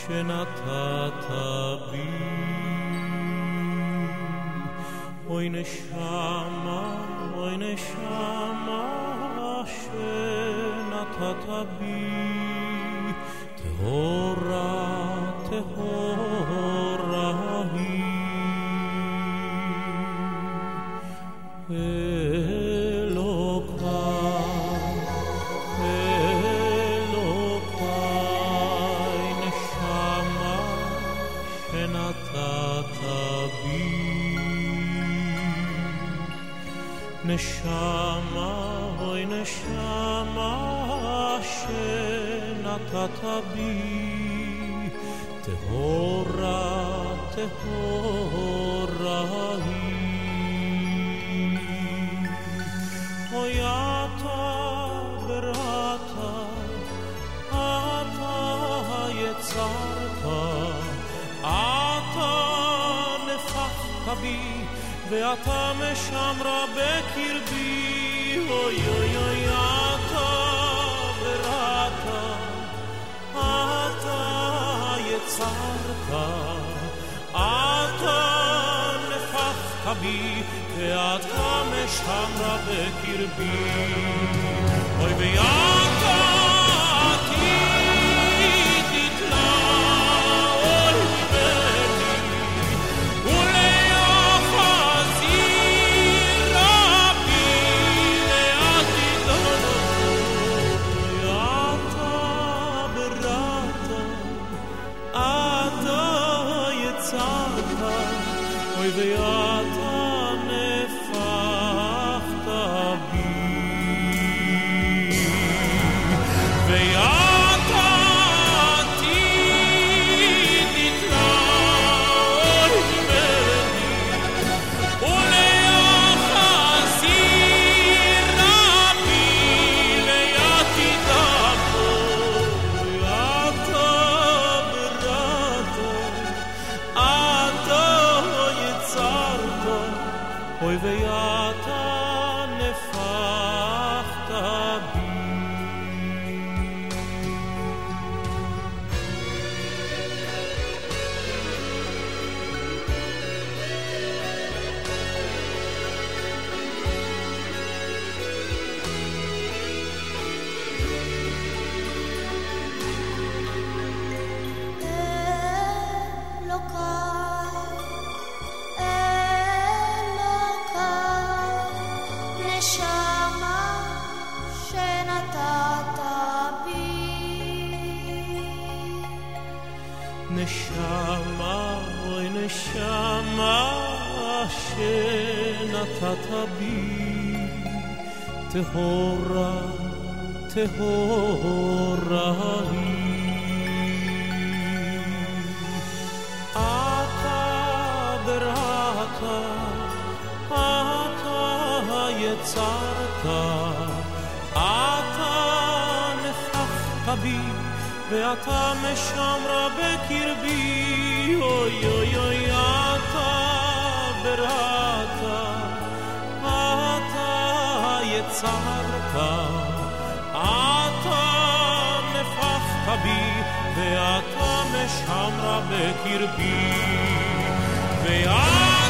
שנתת בי. אוי נשמה, אוי נשמה שנתת בי, טהורה, טהורה היא. נשמה, אוי נשמה שנתת בי, טהורה, טהורה היא. אוי אתה בראת, אתה יצרת, אתה נפחת בי, ואתה משמרה בקרבי. אוי אוי אוי אתה בראת, אתה יצרת, אתה נפחת בי, ואתה משמרה בקרבי. אוי ואתה עתיד נתלה אול ליבתי, אוי ואתה נפחת בי, ואתה עתיד נתלה אול ליבתי, ולאחזיר רבי לעתיד לבוא. ואתה בראת, אתה יצרת, אוי ואתה נפחת בי. נשמה, אוי נשמה שנתת בי, טהורה, טהורה היא. אתה בראת, אתה יצרת, אתה נפחת בי, ואתה משמרה בקרבי. אוי אוי אוי אתה בראת, אתה יצרת, אתה נפחת בי, ואתה משמרה בקרבי. ואתה